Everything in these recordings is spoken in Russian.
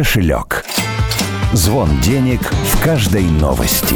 кошелек. Звон денег в каждой новости.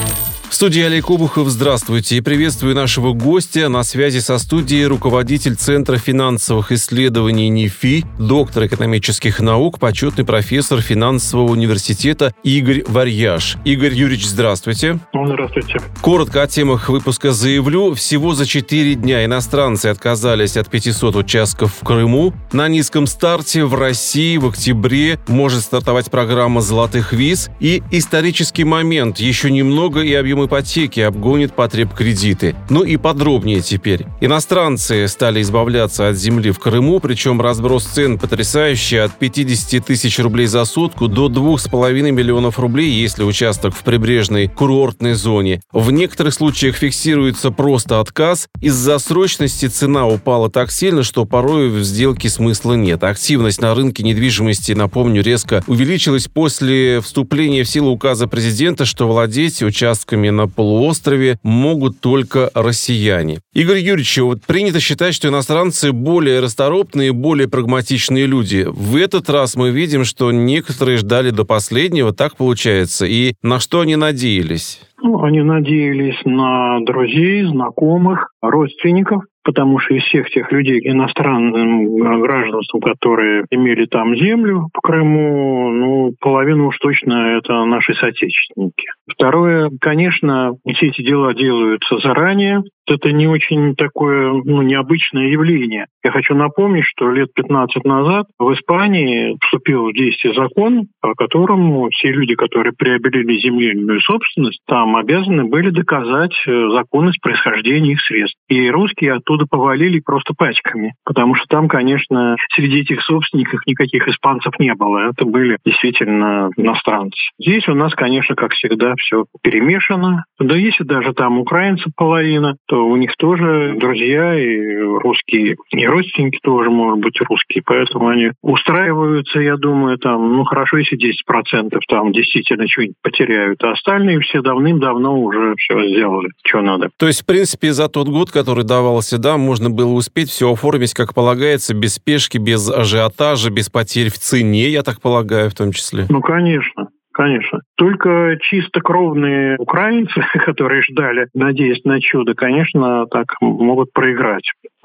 В студии Олег Обухов. Здравствуйте и приветствую нашего гостя. На связи со студией руководитель Центра финансовых исследований НИФИ, доктор экономических наук, почетный профессор финансового университета Игорь Варьяш. Игорь Юрьевич, здравствуйте. Здравствуйте. Коротко о темах выпуска заявлю. Всего за 4 дня иностранцы отказались от 500 участков в Крыму. На низком старте в России в октябре может стартовать программа золотых виз. И исторический момент. Еще немного и объем ипотеки обгонит потребкредиты. Ну и подробнее теперь. Иностранцы стали избавляться от земли в Крыму, причем разброс цен потрясающий от 50 тысяч рублей за сотку до 2,5 миллионов рублей, если участок в прибрежной курортной зоне. В некоторых случаях фиксируется просто отказ. Из-за срочности цена упала так сильно, что порой в сделке смысла нет. Активность на рынке недвижимости, напомню, резко увеличилась после вступления в силу указа президента, что владеть участками на полуострове могут только россияне. Игорь Юрьевич, вот принято считать, что иностранцы более расторопные, более прагматичные люди. В этот раз мы видим, что некоторые ждали до последнего, так получается. И на что они надеялись? Они надеялись на друзей, знакомых, родственников, потому что из всех тех людей, иностранным гражданством, которые имели там землю в Крыму, половина уж точно это наши соотечественники. Второе, конечно, все эти дела делаются заранее. Это не очень такое необычное явление. Я хочу напомнить, что лет 15 назад в Испании вступил в действие закон, по которому все люди, которые приобрели земельную собственность, там обязаны были доказать законность происхождения их средств. И русские оттуда повалили просто пачками, потому что там, конечно, среди этих собственников никаких испанцев не было. Это были действительно иностранцы. Здесь у нас, конечно, как всегда, все перемешано. Да если даже там украинцев половина, то у них тоже друзья и русские, и родственники тоже, может быть, русские. Поэтому они устраиваются, я думаю, там, хорошо, если 10% там действительно что-нибудь потеряют, а остальные все давным-давно уже все сделали, что надо. То есть, в принципе, за тот год, который давался, можно было успеть все оформить, как полагается, без спешки, без ажиотажа, без потерь в цене, я так полагаю, в том числе. Конечно. Конечно. Только чистокровные украинцы, которые ждали, надеясь на чудо, конечно, так могут проиграть.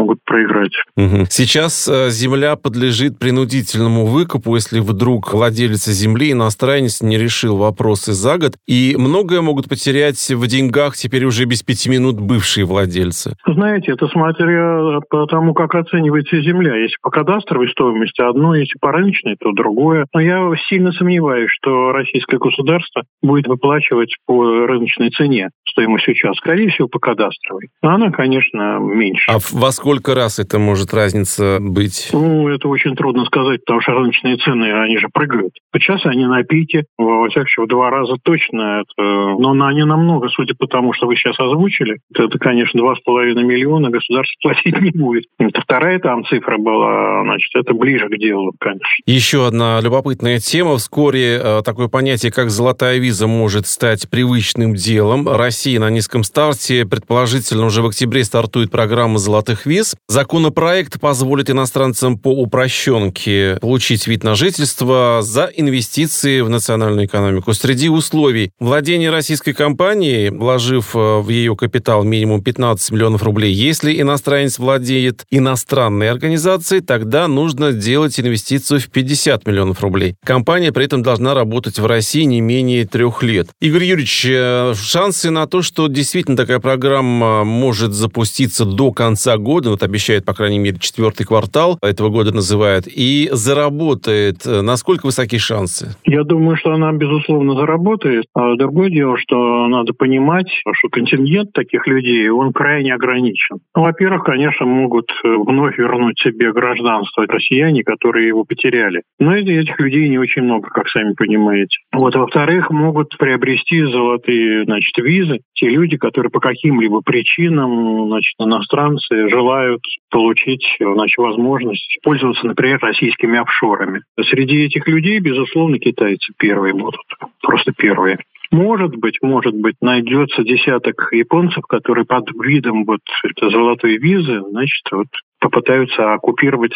Угу. Сейчас земля подлежит принудительному выкупу, если вдруг владелец земли, иностранец, не решил вопросы за год. И многое могут потерять в деньгах теперь уже без 5 минут бывшие владельцы. Знаете, это смотря по тому, как оценивается земля. Если по кадастровой стоимости одно, если по рыночной, то другое. Но я сильно сомневаюсь, что российское государство будет выплачивать по рыночной цене стоимость участка. Скорее всего, по кадастровой. Но она, конечно, меньше. А во сколько раз это может разница быть? Это очень трудно сказать, потому что рыночные цены, они же прыгают. Сейчас они на пике, во всяком случае, в 2 раза точно. Но они намного, судя по тому, что вы сейчас озвучили, это, конечно, 2,5 миллиона государство платить не будет. Это вторая там цифра была, значит, это ближе к делу, конечно. Еще одна любопытная тема. Вскоре такое понятие, как золотая виза, может стать привычным делом. Россия на низком старте. Предположительно, уже в октябре стартует программа золотых виз. Законопроект позволит иностранцам по упрощенке получить вид на жительство за инвестиции в национальную экономику. Среди условий владения российской компанией, вложив в ее капитал минимум 15 миллионов рублей. Если иностранец владеет иностранной организацией, тогда нужно делать инвестицию в 50 миллионов рублей. Компания при этом должна работать в России не менее 3 лет. Игорь Юрьевич, шансы на то, что действительно такая программа может запуститься до конца года, обещает, по крайней мере, 4-й квартал этого года называют, и заработает, насколько высоки шансы? Я думаю, что она, безусловно, заработает. А другое дело, что надо понимать, что контингент таких людей, он крайне ограничен. Во-первых, конечно, могут вновь вернуть себе гражданство россияне, которые его потеряли. Но этих людей не очень много, как сами понимаете. Во-вторых, могут приобрести золотые, визы те люди, которые по каким-либо причинам, иностранцы желают получить, возможность пользоваться, например, российскими офшорами. Среди этих людей, безусловно, китайцы первые будут. Просто первые. Может быть, найдется десяток японцев, которые под видом этой золотой визы, попытаются оккупировать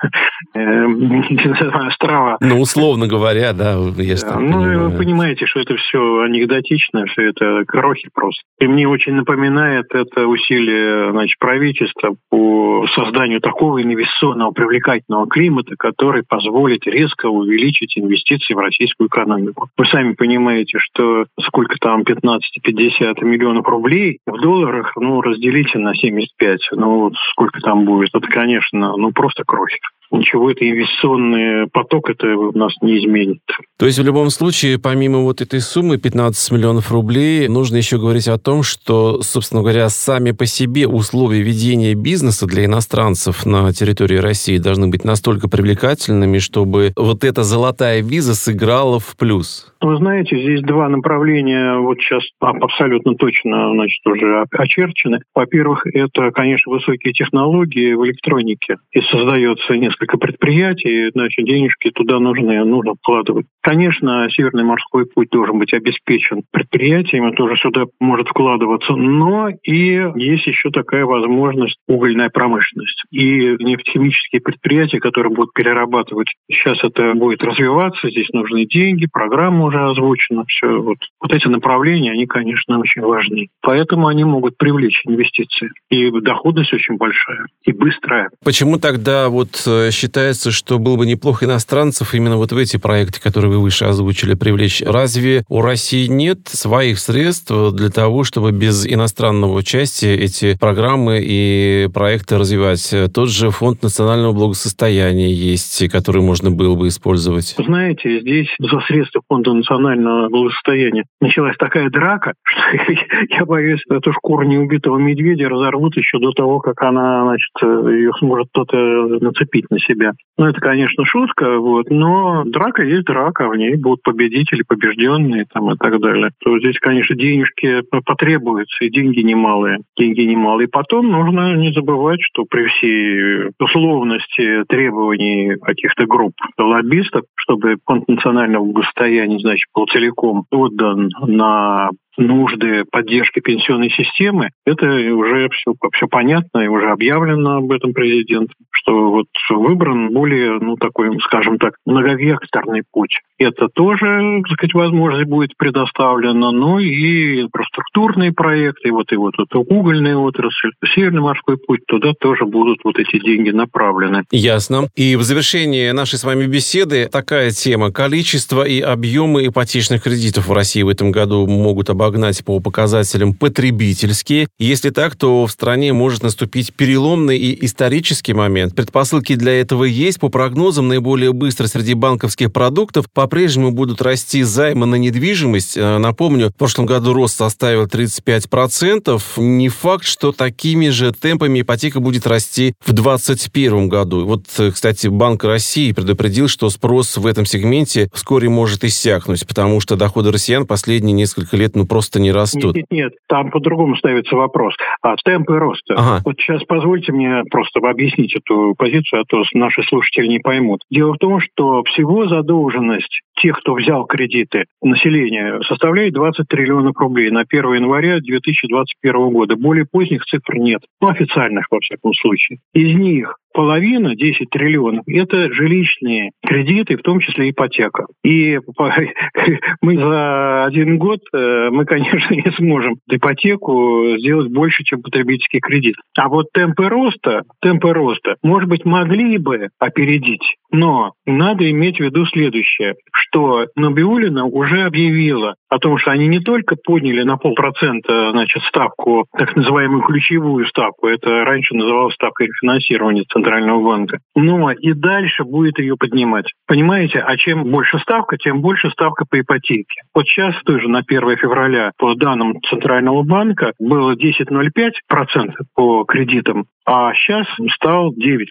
острова. Ну, условно говоря, да, я так понимаю. Вы понимаете, что это все анекдотично, что это крохи просто. И мне очень напоминает это усилие, правительства по созданию такого инвестиционного привлекательного климата, который позволит резко увеличить инвестиции в российскую экономику. Вы сами понимаете, что сколько там 15-50 миллионов рублей в долларах, разделите на 75, сколько там будет, это, конечно, просто крохи. Ничего, это инвестиционный поток, это у нас не изменит. То есть в любом случае, помимо вот этой суммы 15 миллионов рублей, нужно еще говорить о том, что, собственно говоря, сами по себе условия ведения бизнеса для иностранцев на территории России должны быть настолько привлекательными, чтобы вот эта золотая виза сыграла в плюс. Вы знаете, здесь два направления вот сейчас абсолютно точно, уже очерчены. Во-первых, это, конечно, высокие технологии в электронике. И создается несколько предприятий, денежки туда нужно вкладывать. Конечно, Северный морской путь должен быть обеспечен предприятиями, тоже сюда может вкладываться, но и есть еще такая возможность угольная промышленность. И нефтехимические предприятия, которые будут перерабатывать. Сейчас это будет развиваться, здесь нужны деньги, программа уже озвучена, все. Вот эти направления, они, конечно, очень важны. Поэтому они могут привлечь инвестиции. И доходность очень большая, и быстрая. Почему тогда считается, что было бы неплохо иностранцев именно в эти проекты, которые вы выше озвучили, привлечь? Разве у России нет своих средств для того, чтобы без иностранного участия эти программы и проекты развивать? Тот же фонд национального благосостояния есть, который можно было бы использовать. Знаете, здесь за средства фонда национального благосостояния началась такая драка, что я боюсь, эту шкуру неубитого медведя разорвут еще до того, как она, ее сможет кто-то нацепить на себя. Это, конечно, шутка, но драка есть драка, в ней будут победители, побежденные и так далее. То здесь, конечно, денежки потребуются, и деньги немалые. И потом нужно не забывать, что при всей условности требований каких-то групп лоббистов, чтобы фонд национального благосостояния, был целиком отдан на нужды поддержки пенсионной системы, это уже все понятно и уже объявлено об этом президентом, что выбран более, такой, скажем так, многовекторный путь. Это тоже, возможность будет предоставлена, но и инфраструктурные проекты, и угольная отрасль, Северный морской путь, туда тоже будут эти деньги направлены. Ясно. И в завершении нашей с вами беседы такая тема. Количество и объемы ипотечных кредитов в России в этом году могут обогнать по показателям потребительские. Если так, то в стране может наступить переломный и исторический момент. Предпосылки для этого есть. По прогнозам, наиболее быстро среди банковских продуктов по-прежнему будут расти займы на недвижимость. Напомню, в прошлом году рост составил 35%. Не факт, что такими же темпами ипотека будет расти в 2021 году. Кстати, Банк России предупредил, что спрос в этом сегменте вскоре может иссякнуть, потому что доходы россиян последние несколько лет просто не растут. Нет, там по-другому ставится вопрос. Темпы роста. Ага. Сейчас позвольте мне просто объяснить эту позицию, а то наши слушатели не поймут. Дело в том, что всего задолженность тех, кто взял кредиты, населения, составляет 20 триллионов рублей на 1 января 2021 года. Более поздних цифр нет. Официальных, во всяком случае. Из них половина, 10 триллионов, это жилищные кредиты, в том числе ипотека. И мы за один год, конечно, не сможем ипотеку сделать больше, чем потребительский кредит. А темпы роста, может быть, могли бы опередить. Но надо иметь в виду следующее, что Набиуллина уже объявила о том, что они не только подняли на 0,5%, ставку, так называемую ключевую ставку, это раньше называлось ставкой рефинансирования Центрального банка, но и дальше будет ее поднимать. Понимаете, а чем больше ставка, тем больше ставка по ипотеке. Сейчас тоже на 1 февраля по данным Центрального банка было 10,05% по кредитам, а сейчас стал 9%.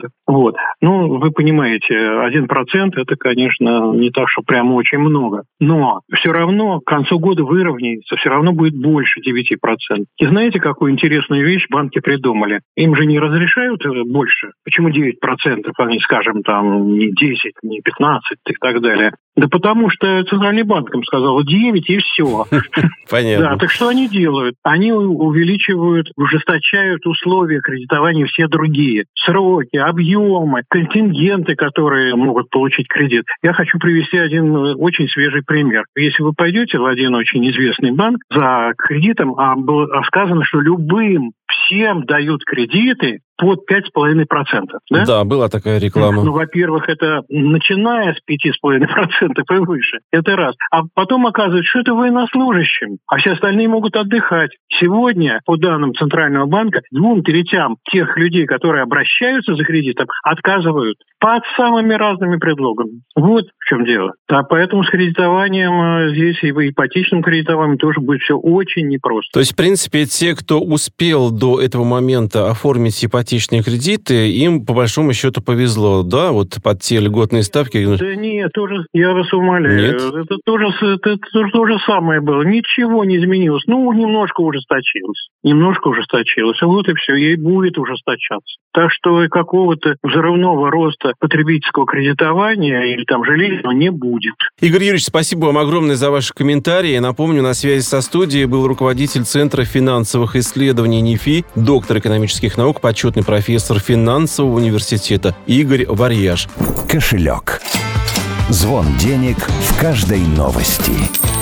Вы понимаете, 1% это, конечно, не так, что прямо очень много. Но все равно к концу года выровняется, все равно будет больше 9%. И знаете, какую интересную вещь банки придумали? Им же не разрешают больше. Почему 9%, а не, скажем, не 10, не 15 и так далее? Да потому что Центральный банк им сказал 9 и все. Понятно. Да, так что они делают? Они увеличивают, ужесточают условия кредитования все другие. Сроки, объемы, контингенты, которые могут получить кредит. Я хочу привести один очень свежий пример. Если вы пойдете в один очень известный банк за кредитом, было сказано, что всем дают кредиты под 5,5%. Да? Да, была такая реклама. Ну, во-первых, это начиная с 5,5% и выше. Это раз. А потом оказывается, что это военнослужащим, а все остальные могут отдыхать. Сегодня, по данным Центрального банка, 2/3 тех людей, которые обращаются за кредитом, отказывают под самыми разными предлогами. Вот в чем дело. А поэтому с кредитованием здесь и в ипотечном кредитовании тоже будет все очень непросто. То есть, в принципе, те, кто успел до этого момента оформить ипотечные кредиты, им, по большому счету, повезло, да? Вот под те льготные ставки. Да нет, я вас умоляю. Нет? Это то же самое было. Ничего не изменилось. Ну, немножко ужесточилось. Вот и все. И будет ужесточаться. Так что какого-то взрывного роста потребительского кредитования или там жилищного не будет. Игорь Юрьевич, спасибо вам огромное за ваши комментарии. Напомню, на связи со студией был руководитель Центра финансовых исследований НИФИ, доктор экономических наук, почетный профессор финансового университета Игорь Варьяж. Кошелек. Звон денег в каждой новости.